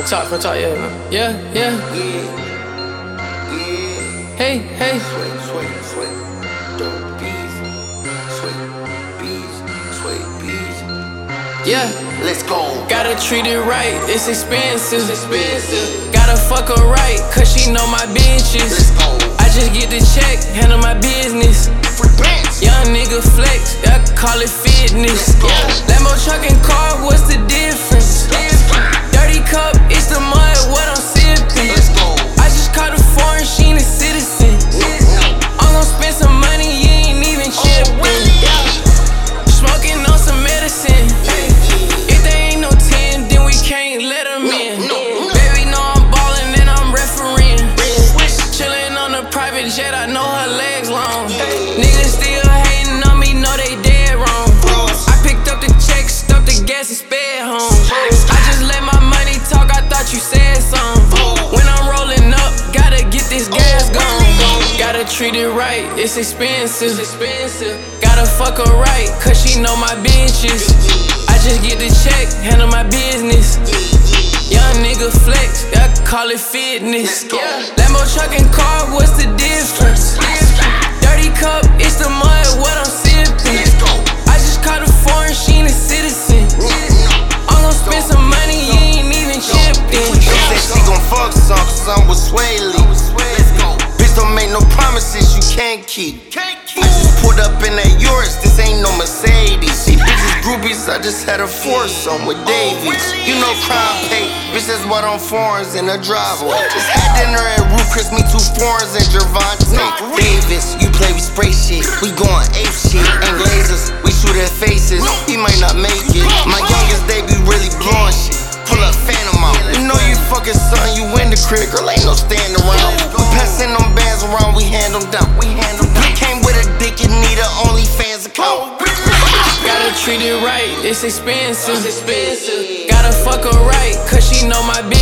From top, yeah, man. Yeah. Hey. Yeah, let's go. Gotta treat it right, it's expensive. Gotta fuck her right, cause she know my bitches. Let's go. I just get the check, handle my business. Young nigga flex, I call it fitness. Lambo truck and car, what's the difference? Dirty cup, it's the mud, what I'm sipping. I just caught a foreign, she ain't a citizen. I'm gon' spend some money, you ain't even chippin'. Smoking on some medicine. If they ain't no 10, then we can't let them in. Baby know I'm ballin' and I'm refereeing. Chillin' on the private jet, I know her legs long. Niggas still hating on me, know they dead wrong. I picked up the check, stuffed the gas and sped home. I just let my money talk, I thought you said something. When I'm rolling up, gotta get this gas gone. Gotta treat it right, it's expensive. Gotta fuck her right, cause she know my bitches. I just get the check, handle my business. Young nigga flex, I call it fitness. Lambo truck and car, what's the difference? Dirty cup, it's the mud, what I'm sipping. I just caught a foreign, she ain't a citizen. I'm gon' spend some money, you ain't even chippin'. She said she gon' fuck some, cause I'm with Swaley. Bitch, don't make no promises you can't keep. I just pulled up in that yours, this ain't no Mercedes. See bitches groupies, I just had a foursome with Davies. You know crime pay, bitch, that's why I'm foreigns in the driveway. Just had dinner at Ruth Chris, me 2 foreigns and Gervonta Davis. You play, we spray shit, we goin' ape shit. And lasers, we shoot at faces, he might not make it. My youngest, they be really blowing shit. Pull up Phantom out. You know you fucking son, you in the crib, girl, ain't no stand around. We passing them bands around, we hand them down. We came with a dick, you need a OnlyFans account. Gotta treat it right, it's expensive. Gotta fuck her right, cause she know my